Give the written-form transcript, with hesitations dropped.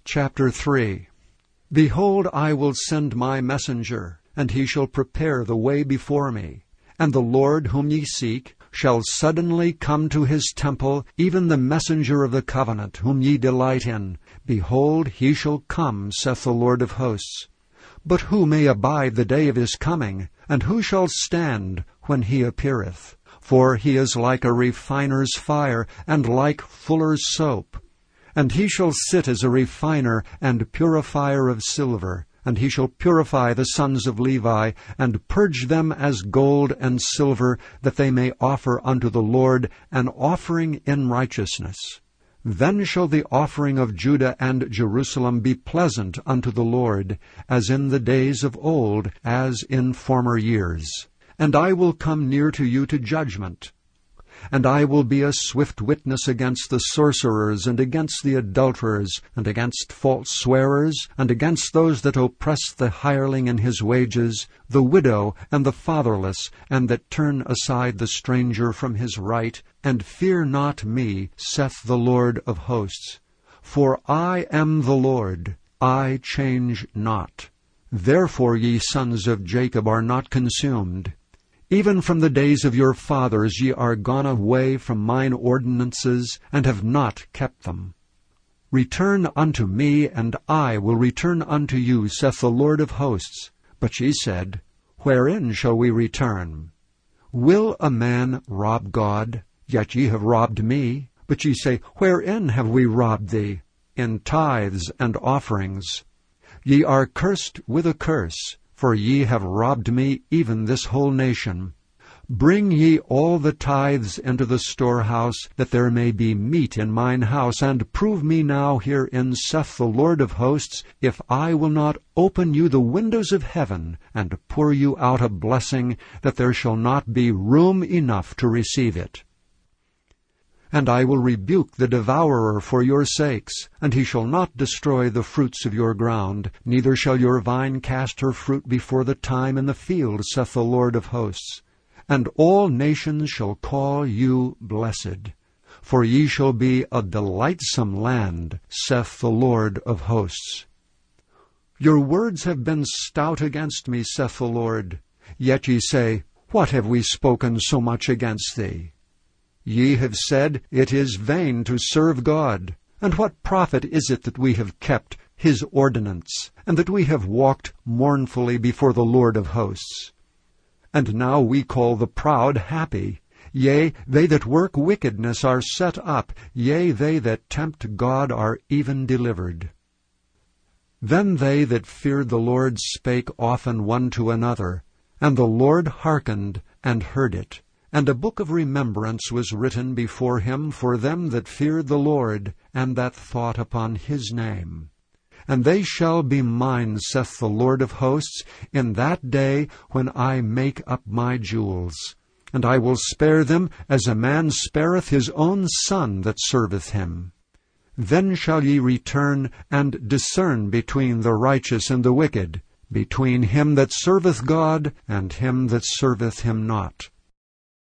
Chapter 3. Behold, I will send my messenger, and he shall prepare the way before me. And the Lord whom ye seek shall suddenly come to his temple, even the messenger of the covenant, whom ye delight in. Behold, he shall come, saith the Lord of hosts. But who may abide the day of his coming? And who shall stand when he appeareth? For he is like a refiner's fire, and like fuller's soap. And he shall sit as a refiner and purifier of silver. And he shall purify the sons of Levi, and purge them as gold and silver, that they may offer unto the Lord an offering in righteousness. Then shall the offering of Judah and Jerusalem be pleasant unto the Lord, as in the days of old, as in former years. And I will come near to you to judgment. And I will be a swift witness against the sorcerers, and against the adulterers, and against false swearers, and against those that oppress the hireling in his wages, the widow and the fatherless, and that turn aside the stranger from his right. And fear not me, saith the Lord of hosts. For I am the Lord, I change not. Therefore ye sons of Jacob are not consumed. Even from the days of your fathers ye are gone away from mine ordinances, and have not kept them. Return unto me, and I will return unto you, saith the Lord of hosts. But ye said, Wherein shall we return? Will a man rob God? Yet ye have robbed me. But ye say, Wherein have we robbed thee? In tithes and offerings. Ye are cursed with a curse, for ye have robbed me, even this whole nation. Bring ye all the tithes into the storehouse, that there may be meat in mine house, and prove me now herein, saith the Lord of hosts, if I will not open you the windows of heaven, and pour you out a blessing, that there shall not be room enough to receive it. And I will rebuke the devourer for your sakes, and he shall not destroy the fruits of your ground, neither shall your vine cast her fruit before the time in the field, saith the Lord of hosts. And all nations shall call you blessed, for ye shall be a delightsome land, saith the Lord of hosts. Your words have been stout against me, saith the Lord. Yet ye say, What have we spoken so much against thee? Ye have said, It is vain to serve God. And what profit is it that we have kept his ordinance, and that we have walked mournfully before the Lord of hosts? And now we call the proud happy. Yea, they that work wickedness are set up. Yea, they that tempt God are even delivered. Then they that feared the Lord spake often one to another, and the Lord hearkened and heard it. And a book of remembrance was written before him for them that feared the Lord, and that thought upon his name. And they shall be mine, saith the Lord of hosts, in that day when I make up my jewels. And I will spare them as a man spareth his own son that serveth him. Then shall ye return and discern between the righteous and the wicked, between him that serveth God and him that serveth him not.